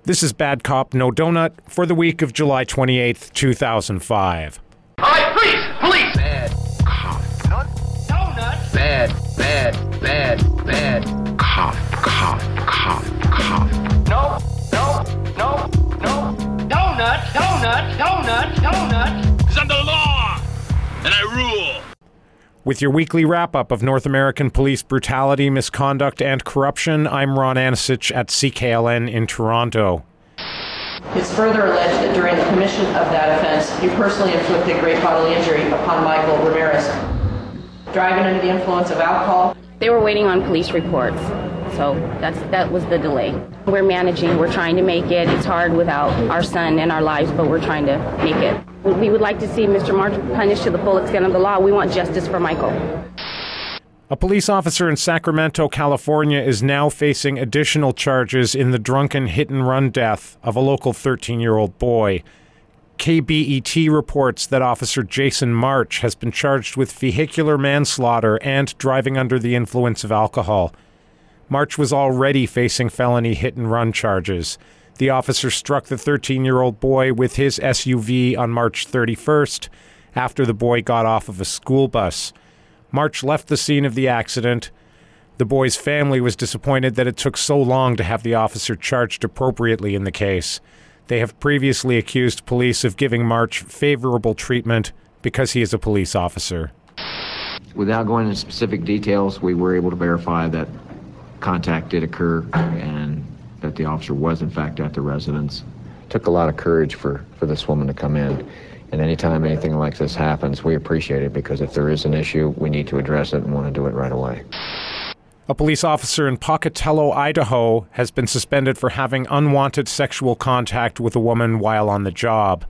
This is Bad Cop, No Donut for the week of July 28th, 2005. All right, freeze! Police! Bad cop. Donut! Bad cop. No. Donut! Because I'm the law, and I rule. With your weekly wrap-up of North American police brutality, misconduct, and corruption, I'm Ron Anasich at CKLN in Toronto. It's further alleged that during the commission of that offense, you personally inflicted great bodily injury upon Michael Ramirez. Driving under the influence of alcohol. They were waiting on police reports, so that was the delay. We're managing, we're trying to make it. It's hard without our son and our lives, but we're trying to make it. We would like to see Mr. March punished to the full extent of the law. We want justice for Michael. A police officer in Sacramento, California, is now facing additional charges in the drunken hit-and-run death of a local 13-year-old boy. KBET reports that Officer Jason March has been charged with vehicular manslaughter and driving under the influence of alcohol. March was already facing felony hit-and-run charges. The officer struck the 13-year-old boy with his SUV on March 31st after the boy got off of a school bus. March left the scene of the accident. The boy's family was disappointed that it took so long to have the officer charged appropriately in the case. They have previously accused police of giving March favorable treatment because he is a police officer. Without going into specific details, we were able to verify that contact did occur and that the officer was in fact at the residence. It took a lot of courage for this woman to come in. And anytime anything like this happens, we appreciate it, because if there is an issue, we need to address it and want to do it right away. A police officer in Pocatello, Idaho, has been suspended for having unwanted sexual contact with a woman while on the job.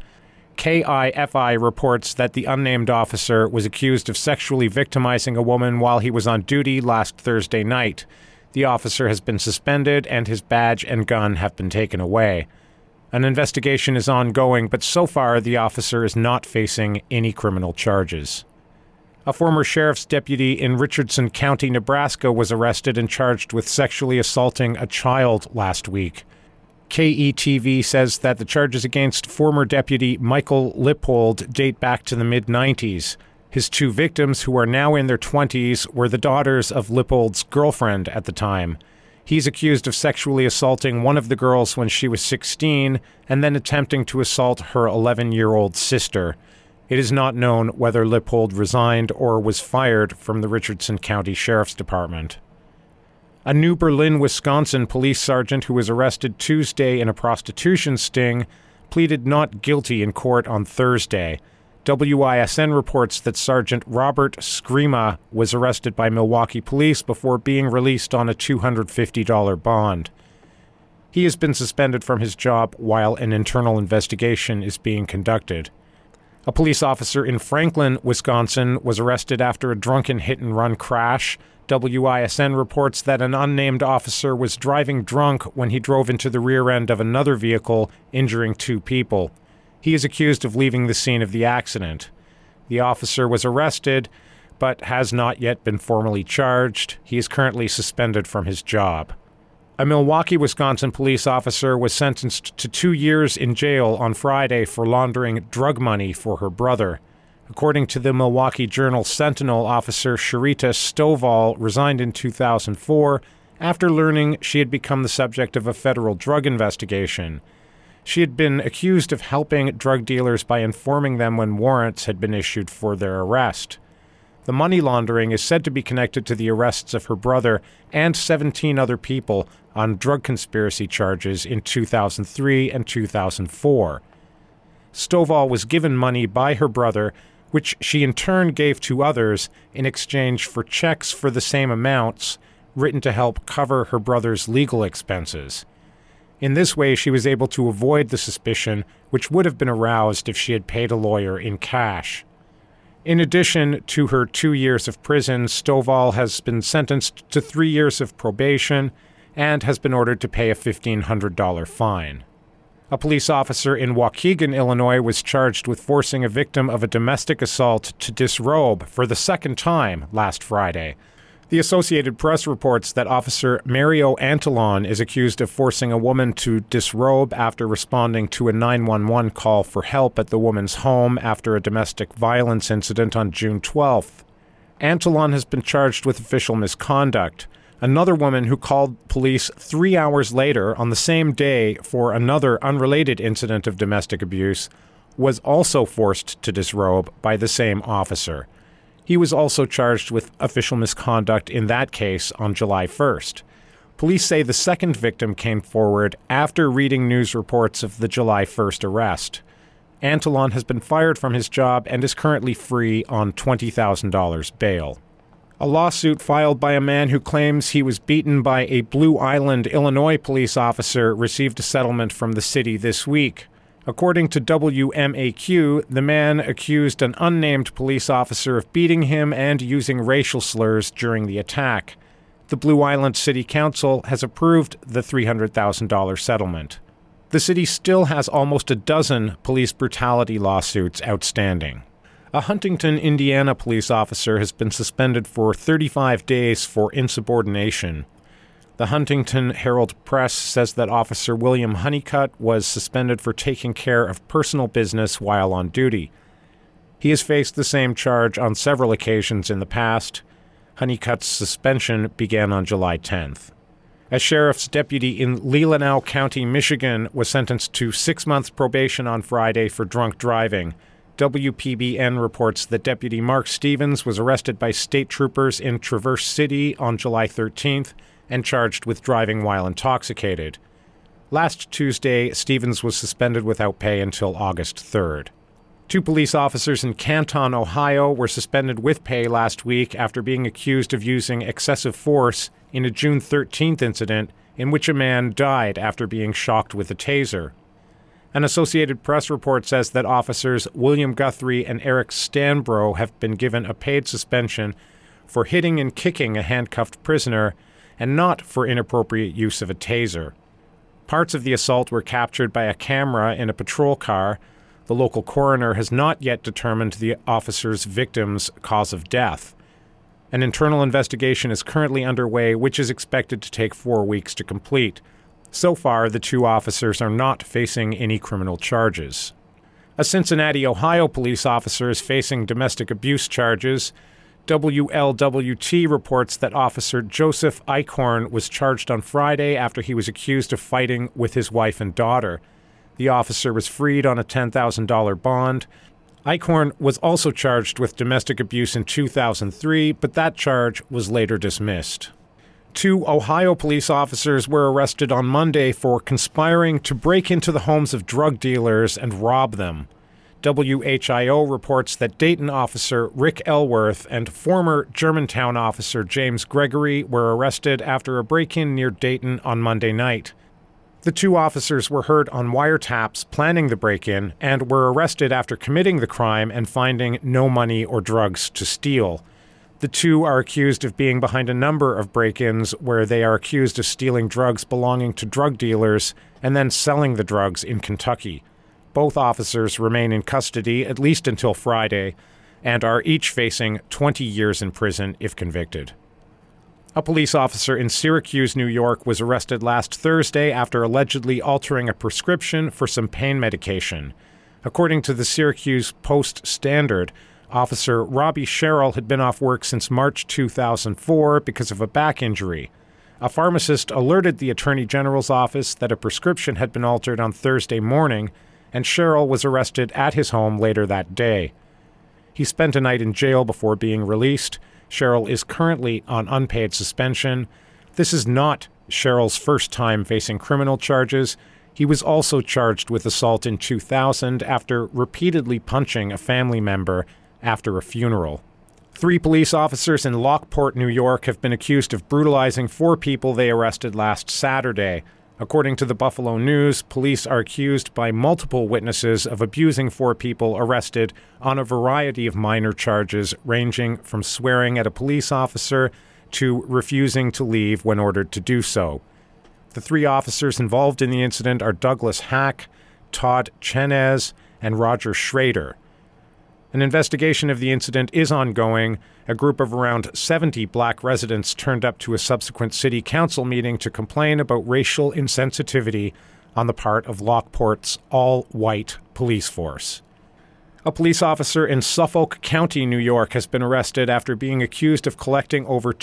KIFI reports that the unnamed officer was accused of sexually victimizing a woman while he was on duty last Thursday night. The officer has been suspended and his badge and gun have been taken away. An investigation is ongoing, but so far the officer is not facing any criminal charges. A former sheriff's deputy in Richardson County, Nebraska, was arrested and charged with sexually assaulting a child last week. KETV says that the charges against former deputy Michael Lippold date back to the mid-90s. His two victims, who are now in their 20s, were the daughters of Lippold's girlfriend at the time. He's accused of sexually assaulting one of the girls when she was 16 and then attempting to assault her 11-year-old sister. It is not known whether Lippold resigned or was fired from the Richardson County Sheriff's Department. A New Berlin, Wisconsin police sergeant who was arrested Tuesday in a prostitution sting pleaded not guilty in court on Thursday. WISN reports that Sergeant Robert Skrima was arrested by Milwaukee police before being released on a $250 bond. He has been suspended from his job while an internal investigation is being conducted. A police officer in Franklin, Wisconsin, was arrested after a drunken hit-and-run crash. WISN reports that an unnamed officer was driving drunk when he drove into the rear end of another vehicle, injuring two people. He is accused of leaving the scene of the accident. The officer was arrested, but has not yet been formally charged. He is currently suspended from his job. A Milwaukee, Wisconsin police officer was sentenced to 2 years in jail on Friday for laundering drug money for her brother. According to the Milwaukee Journal-Sentinel, Officer Sharita Stovall resigned in 2004 after learning she had become the subject of a federal drug investigation. She had been accused of helping drug dealers by informing them when warrants had been issued for their arrest. The money laundering is said to be connected to the arrests of her brother and 17 other people on drug conspiracy charges in 2003 and 2004. Stovall was given money by her brother, which she in turn gave to others in exchange for checks for the same amounts written to help cover her brother's legal expenses. In this way, she was able to avoid the suspicion which would have been aroused if she had paid a lawyer in cash. In addition to her 2 years of prison, Stovall has been sentenced to 3 years of probation and has been ordered to pay a $1,500 fine. A police officer in Waukegan, Illinois, was charged with forcing a victim of a domestic assault to disrobe for the second time last Friday. The Associated Press reports that Officer Mario Antolon is accused of forcing a woman to disrobe after responding to a 911 call for help at the woman's home after a domestic violence incident on June 12th. Antolon has been charged with official misconduct. Another woman who called police 3 hours later on the same day for another unrelated incident of domestic abuse was also forced to disrobe by the same officer. He was also charged with official misconduct in that case on July 1st. Police say the second victim came forward after reading news reports of the July 1st arrest. Antolon has been fired from his job and is currently free on $20,000 bail. A lawsuit filed by a man who claims he was beaten by a Blue Island, Illinois police officer received a settlement from the city this week. According to WMAQ, the man accused an unnamed police officer of beating him and using racial slurs during the attack. The Blue Island City Council has approved the $300,000 settlement. The city still has almost a dozen police brutality lawsuits outstanding. A Huntington, Indiana police officer has been suspended for 35 days for insubordination. The Huntington Herald-Press says that Officer William Honeycutt was suspended for taking care of personal business while on duty. He has faced the same charge on several occasions in the past. Honeycutt's suspension began on July 10th. A sheriff's deputy in Leelanau County, Michigan, was sentenced to 6 months probation on Friday for drunk driving. WPBN reports that Deputy Mark Stevens was arrested by state troopers in Traverse City on July 13th and charged with driving while intoxicated. Last Tuesday, Stevens was suspended without pay until August 3rd. 2 police officers in Canton, Ohio, were suspended with pay last week after being accused of using excessive force in a June 13th incident in which a man died after being shocked with a taser. An Associated Press report says that officers William Guthrie and Eric Stanbro have been given a paid suspension for hitting and kicking a handcuffed prisoner and not for inappropriate use of a taser. Parts of the assault were captured by a camera in a patrol car. The local coroner has not yet determined the officer's victim's cause of death. An internal investigation is currently underway, which is expected to take 4 weeks to complete. So far, the 2 officers are not facing any criminal charges. A Cincinnati, Ohio police officer is facing domestic abuse charges. WLWT reports that Officer Joseph Eichhorn was charged on Friday after he was accused of fighting with his wife and daughter. The officer was freed on a $10,000 bond. Eichhorn was also charged with domestic abuse in 2003, but that charge was later dismissed. 2 Ohio police officers were arrested on Monday for conspiring to break into the homes of drug dealers and rob them. WHIO reports that Dayton officer Rick Elworth and former Germantown officer James Gregory were arrested after a break-in near Dayton on Monday night. The 2 officers were heard on wiretaps planning the break-in and were arrested after committing the crime and finding no money or drugs to steal. The 2 are accused of being behind a number of break-ins where they are accused of stealing drugs belonging to drug dealers and then selling the drugs in Kentucky. Both officers remain in custody at least until Friday and are each facing 20 years in prison if convicted. A police officer in Syracuse, New York, was arrested last Thursday after allegedly altering a prescription for some pain medication. According to the Syracuse Post-Standard, Officer Robbie Sherrill had been off work since March 2004 because of a back injury. A pharmacist alerted the Attorney General's office that a prescription had been altered on Thursday morning, and Sherrill was arrested at his home later that day. He spent a night in jail before being released. Sherrill is currently on unpaid suspension. This is not Sherrill's first time facing criminal charges. He was also charged with assault in 2000 after repeatedly punching a family member after a funeral. 3 police officers in Lockport, New York, have been accused of brutalizing 4 people they arrested last Saturday. According to the Buffalo News, police are accused by multiple witnesses of abusing 4 people arrested on a variety of minor charges, ranging from swearing at a police officer to refusing to leave when ordered to do so. The 3 officers involved in the incident are Douglas Hack, Todd Chenez, and Roger Schrader. An investigation of the incident is ongoing. A group of around 70 black residents turned up to a subsequent city council meeting to complain about racial insensitivity on the part of Lockport's all-white police force. A police officer in Suffolk County, New York, has been arrested after being accused of collecting over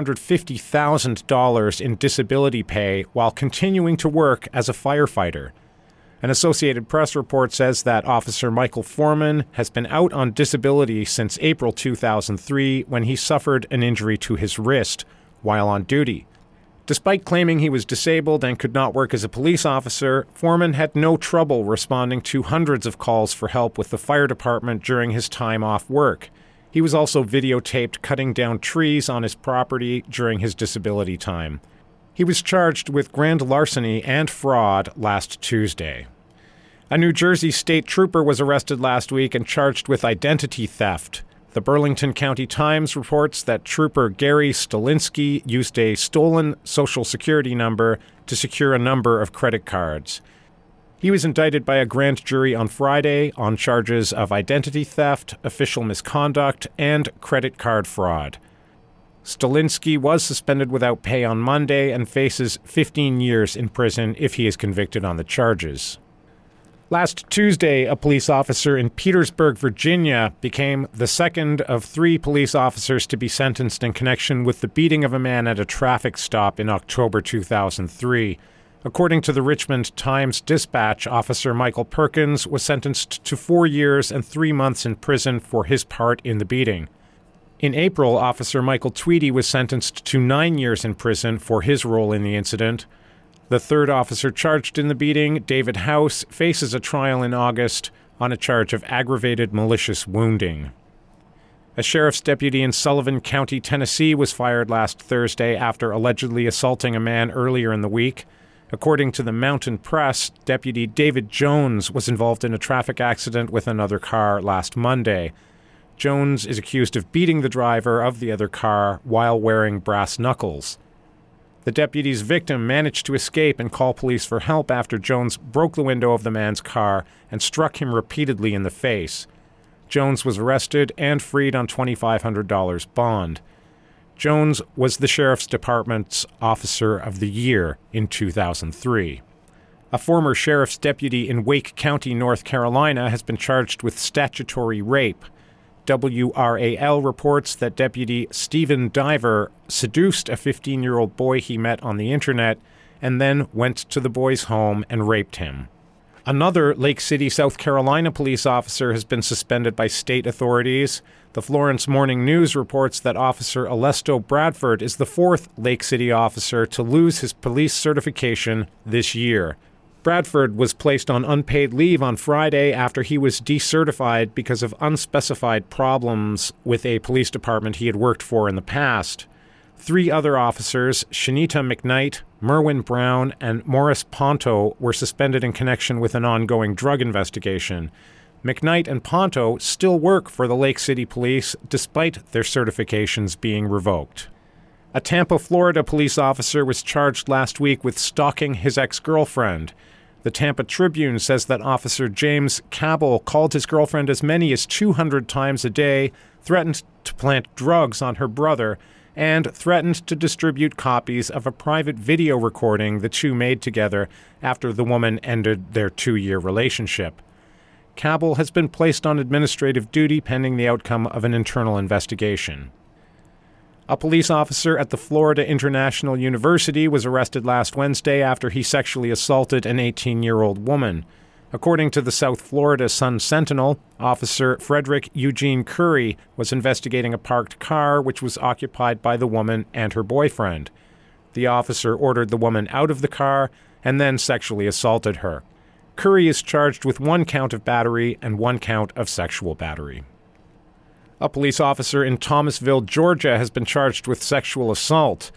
$250,000 in disability pay while continuing to work as a firefighter. An Associated Press report says that Officer Michael Foreman has been out on disability since April 2003 when he suffered an injury to his wrist while on duty. Despite claiming he was disabled and could not work as a police officer, Foreman had no trouble responding to hundreds of calls for help with the fire department during his time off work. He was also videotaped cutting down trees on his property during his disability time. He was charged with grand larceny and fraud last Tuesday. A New Jersey state trooper was arrested last week and charged with identity theft. The Burlington County Times reports that Trooper Gary Stalinsky used a stolen Social Security number to secure a number of credit cards. He was indicted by a grand jury on Friday on charges of identity theft, official misconduct, and credit card fraud. Stalinsky was suspended without pay on Monday and faces 15 years in prison if he is convicted on the charges. Last Tuesday, a police officer in Petersburg, Virginia, became the second of 3 police officers to be sentenced in connection with the beating of a man at a traffic stop in October 2003. According to the Richmond Times-Dispatch, Officer Michael Perkins was sentenced to 4 years and 3 months in prison for his part in the beating. In April, Officer Michael Tweedy was sentenced to 9 years in prison for his role in the incident. The third officer charged in the beating, David House, faces a trial in August on a charge of aggravated malicious wounding. A sheriff's deputy in Sullivan County, Tennessee, was fired last Thursday after allegedly assaulting a man earlier in the week. According to the Mountain Press, Deputy David Jones was involved in a traffic accident with another car last Monday. Jones is accused of beating the driver of the other car while wearing brass knuckles. The deputy's victim managed to escape and call police for help after Jones broke the window of the man's car and struck him repeatedly in the face. Jones was arrested and freed on $2,500 bond. Jones was the Sheriff's Department's Officer of the Year in 2003. A former sheriff's deputy in Wake County, North Carolina, has been charged with statutory rape. WRAL reports that Deputy Stephen Diver seduced a 15-year-old boy he met on the internet and then went to the boy's home and raped him. Another Lake City, South Carolina police officer has been suspended by state authorities. The Florence Morning News reports that Officer Alesto Bradford is the 4th Lake City officer to lose his police certification this year. Bradford was placed on unpaid leave on Friday after he was decertified because of unspecified problems with a police department he had worked for in the past. 3 other officers, Shanita McKnight, Merwin Brown, and Morris Ponto, were suspended in connection with an ongoing drug investigation. McKnight and Ponto still work for the Lake City Police despite their certifications being revoked. A Tampa, Florida police officer was charged last week with stalking his ex-girlfriend. The Tampa Tribune says that Officer James Cabell called his girlfriend as many as 200 times a day, threatened to plant drugs on her brother, and threatened to distribute copies of a private video recording the two made together after the woman ended their 2-year relationship. Cabell has been placed on administrative duty pending the outcome of an internal investigation. A police officer at the Florida International University was arrested last Wednesday after he sexually assaulted an 18-year-old woman. According to the South Florida Sun-Sentinel, Officer Frederick Eugene Curry was investigating a parked car which was occupied by the woman and her boyfriend. The officer ordered the woman out of the car and then sexually assaulted her. Curry is charged with 1 count of battery and 1 count of sexual battery. A police officer in Thomasville, Georgia, has been charged with sexual assault.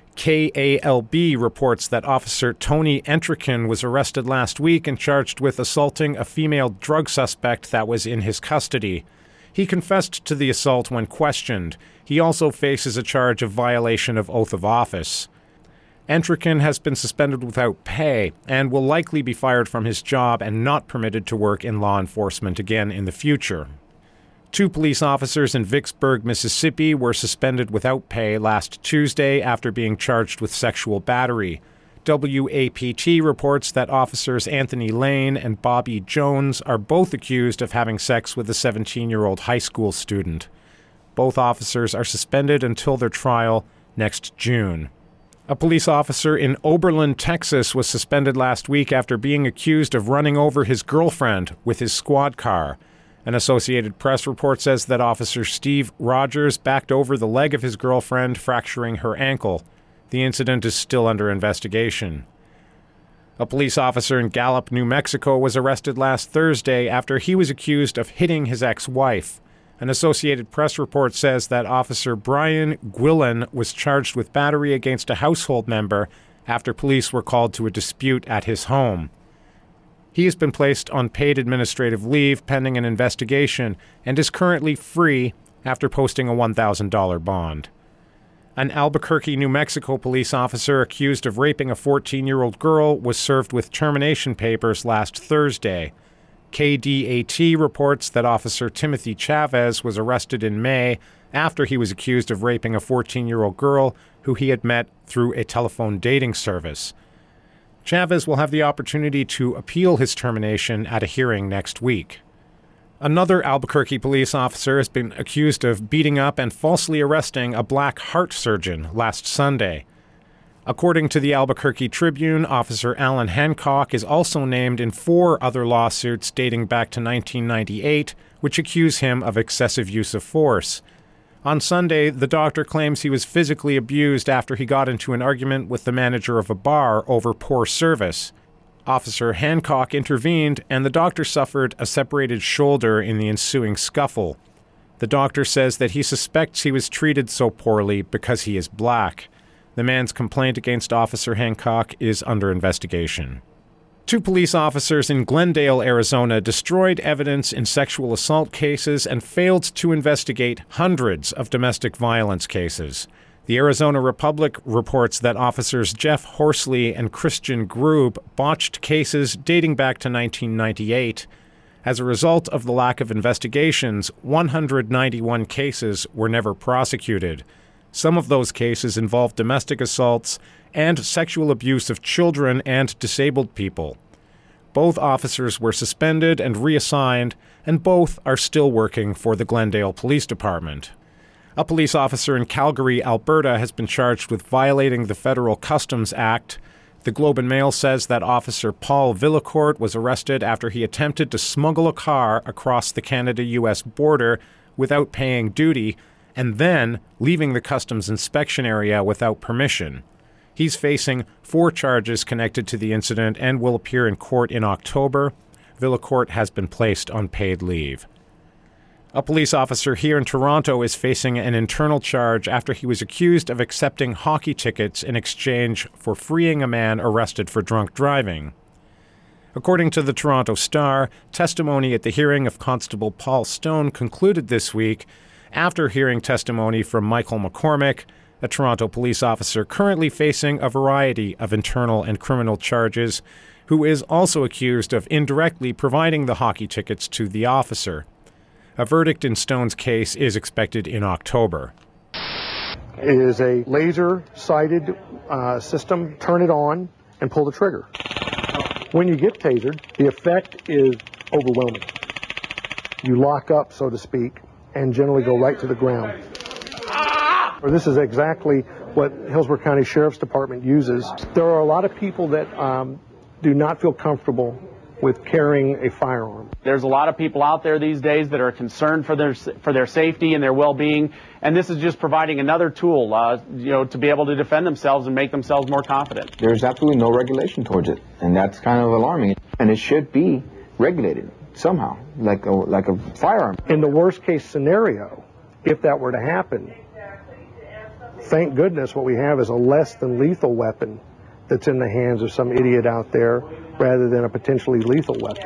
KALB reports that Officer Tony Entrican was arrested last week and charged with assaulting a female drug suspect that was in his custody. He confessed to the assault when questioned. He also faces a charge of violation of oath of office. Entrican has been suspended without pay and will likely be fired from his job and not permitted to work in law enforcement again in the future. 2 police officers in Vicksburg, Mississippi were suspended without pay last Tuesday after being charged with sexual battery. WAPT reports that officers Anthony Lane and Bobby Jones are both accused of having sex with a 17-year-old high school student. Both officers are suspended until their trial next June. A police officer in Oberlin, Texas was suspended last week after being accused of running over his girlfriend with his squad car. An Associated Press report says that Officer Steve Rogers backed over the leg of his girlfriend, fracturing her ankle. The incident is still under investigation. A police officer in Gallup, New Mexico was arrested last Thursday after he was accused of hitting his ex-wife. An Associated Press report says that Officer Brian Gwillan was charged with battery against a household member after police were called to a dispute at his home. He has been placed on paid administrative leave pending an investigation and is currently free after posting a $1,000 bond. An Albuquerque, New Mexico police officer accused of raping a 14-year-old girl was served with termination papers last Thursday. KDAT reports that Officer Timothy Chavez was arrested in May after he was accused of raping a 14-year-old girl who he had met through a telephone dating service. Chavez will have the opportunity to appeal his termination at a hearing next week. Another Albuquerque police officer has been accused of beating up and falsely arresting a black heart surgeon last Sunday. According to the Albuquerque Tribune, Officer Alan Hancock is also named in 4 other lawsuits dating back to 1998, which accuse him of excessive use of force. On Sunday, the doctor claims he was physically abused after he got into an argument with the manager of a bar over poor service. Officer Hancock intervened, and the doctor suffered a separated shoulder in the ensuing scuffle. The doctor says that he suspects he was treated so poorly because he is black. The man's complaint against Officer Hancock is under investigation. 2 police officers in Glendale, Arizona, destroyed evidence in sexual assault cases and failed to investigate hundreds of domestic violence cases. The Arizona Republic reports that officers Jeff Horsley and Christian Grube botched cases dating back to 1998. As a result of the lack of investigations, 191 cases were never prosecuted. Some of those cases involved domestic assaults and sexual abuse of children and disabled people. Both officers were suspended and reassigned, and both are still working for the Glendale Police Department. A police officer in Calgary, Alberta, has been charged with violating the Federal Customs Act. The Globe and Mail says that Officer Paul Villacourt was arrested after he attempted to smuggle a car across the Canada-U.S. border without paying duty, and then leaving the customs inspection area without permission. He's facing 4 charges connected to the incident and will appear in court in October. Villacourt has been placed on paid leave. A police officer here in Toronto is facing an internal charge after he was accused of accepting hockey tickets in exchange for freeing a man arrested for drunk driving. According to the Toronto Star, testimony at the hearing of Constable Paul Stone concluded this week after hearing testimony from Michael McCormick, a Toronto police officer currently facing a variety of internal and criminal charges, who is also accused of indirectly providing the hockey tickets to the officer. A verdict in Stone's case is expected in October. It is a laser-sighted system. Turn it on and pull the trigger. When you get tasered, the effect is overwhelming. You lock up, so to speak, and generally go right to the ground. This is exactly what Hillsborough County Sheriff's Department uses. There are a lot of people that do not feel comfortable with carrying a firearm. There's a lot of people out there these days that are concerned for their safety and their well-being, and this is just providing another tool, to be able to defend themselves and make themselves more confident. There's absolutely no regulation towards it, and that's kind of alarming. And it should be regulated somehow, like a firearm. In the worst-case scenario, if that were to happen, thank goodness what we have is a less than lethal weapon that's in the hands of some idiot out there rather than a potentially lethal weapon.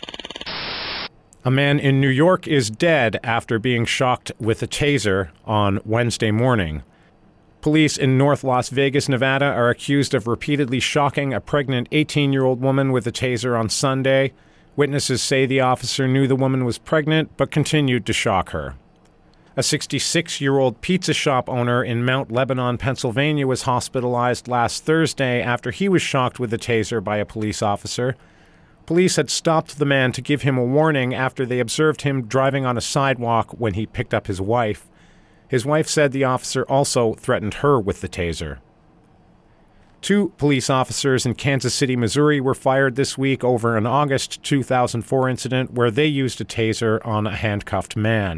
A man in New York is dead after being shocked with a taser on Wednesday morning. Police in North Las Vegas, Nevada, are accused of repeatedly shocking a pregnant 18-year-old woman with a taser on Sunday. Witnesses say the officer knew the woman was pregnant but continued to shock her. A 66-year-old pizza shop owner in Mount Lebanon, Pennsylvania, was hospitalized last Thursday after he was shocked with a taser by a police officer. Police had stopped the man to give him a warning after they observed him driving on a sidewalk when he picked up his wife. His wife said the officer also threatened her with the taser. 2 police officers in Kansas City, Missouri were fired this week over an August 2004 incident where they used a taser on a handcuffed man.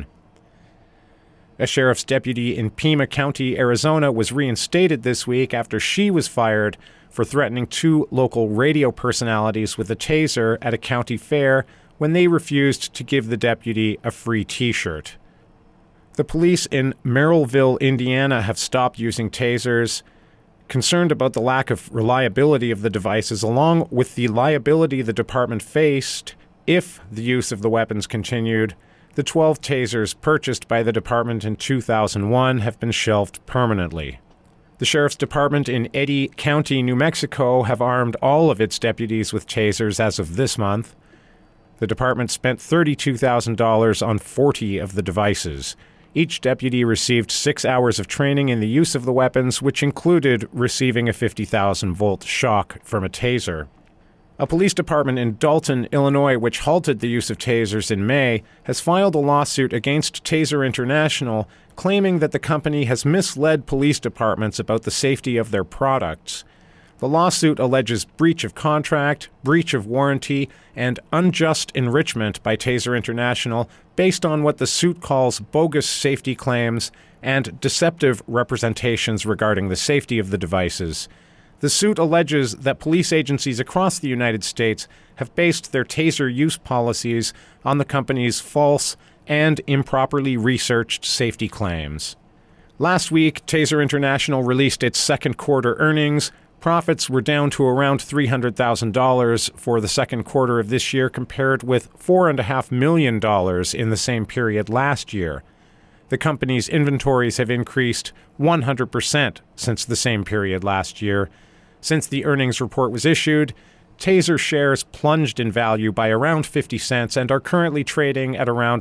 A sheriff's deputy in Pima County, Arizona, was reinstated this week after she was fired for threatening 2 local radio personalities with a taser at a county fair when they refused to give the deputy a free T-shirt. The police in Merrillville, Indiana, have stopped using tasers, concerned about the lack of reliability of the devices, along with the liability the department faced if the use of the weapons continued. The 12 tasers purchased by the department in 2001 have been shelved permanently. The sheriff's department in Eddy County, New Mexico, have armed all of its deputies with tasers as of this month. The department spent $32,000 on 40 of the devices. Each deputy received 6 hours of training in the use of the weapons, which included receiving a 50,000-volt shock from a taser. A police department in Dalton, Illinois, which halted the use of tasers in May, has filed a lawsuit against Taser International, claiming that the company has misled police departments about the safety of their products. The lawsuit alleges breach of contract, breach of warranty, and unjust enrichment by Taser International based on what the suit calls bogus safety claims and deceptive representations regarding the safety of the devices. The suit alleges that police agencies across the United States have based their taser use policies on the company's false and improperly researched safety claims. Last week, Taser International released its second quarter earnings. Profits were down to around $300,000 for the second quarter of this year, compared with $4.5 million in the same period last year. The company's inventories have increased 100% since the same period last year. Since the earnings report was issued, Taser shares plunged in value by around 50 cents and are currently trading at around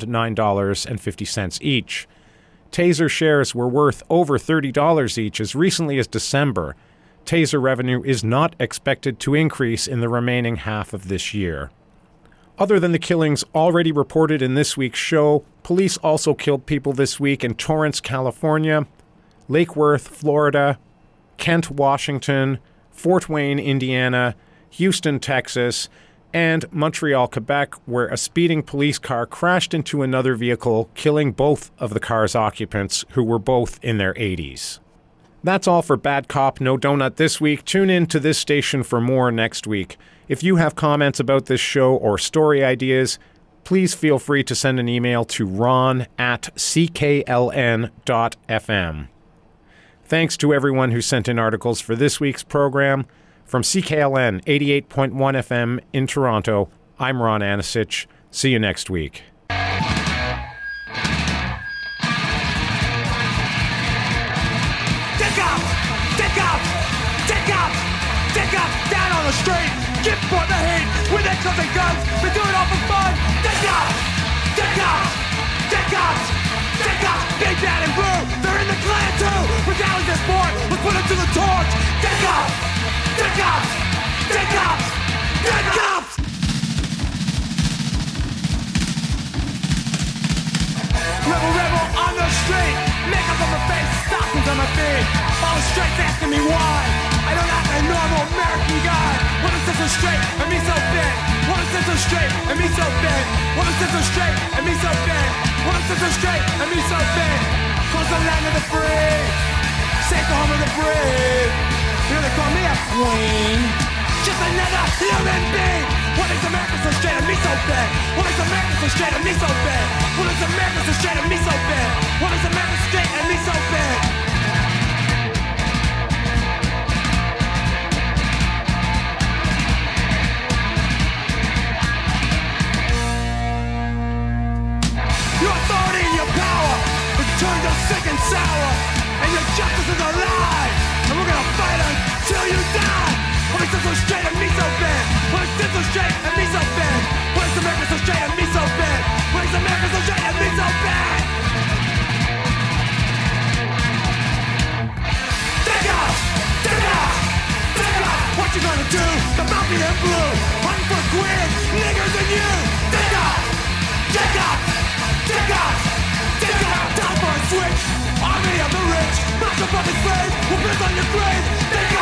$9.50 each. Taser shares were worth over $30 each as recently as December. Taser revenue is not expected to increase in the remaining half of this year. Other than the killings already reported in this week's show, police also killed people this week in Torrance, California, Lake Worth, Florida, Kent, Washington, Fort Wayne, Indiana, Houston, Texas, and Montreal, Quebec, where a speeding police car crashed into another vehicle, killing both of the car's occupants, who were both in their 80s. That's all for Bad Cop, No Donut this week. Tune in to this station for more next week. If you have comments about this show or story ideas, please feel free to send an email to ron@ckln.fm. Thanks to everyone who sent in articles for this week's program. From CKLN 88.1 FM in Toronto, I'm Ron Anasich. See you next week. Down on the street, get for the heat, with their clubs and guns, they do it all for fun. Dead cops, big bad and blue, they're in the clan too. Regardless of sport, let's put them to the torch. Dead cops. Rebel on the street, makeup on my face, stockings on my feet. All straight asking me why. I don't act like a normal American guy. What is this so straight and me so big? What is this so straight and me so big? What is this so straight and me so big? What is this so straight and me so big? Close the land of the free, safe the home of the brave. You know they call me a queen, just another human being. What is America so straight and me so big? What is America so straight and me so big? What is America so straight and me so big? What is America straight and me so big? Your authority and your power is turned to sick and sour, and your justice is a lie, and we're gonna fight until you die. What is this so straight and me so bad? What is this so straight and me so bad? What is fucking slave will piss on your grave.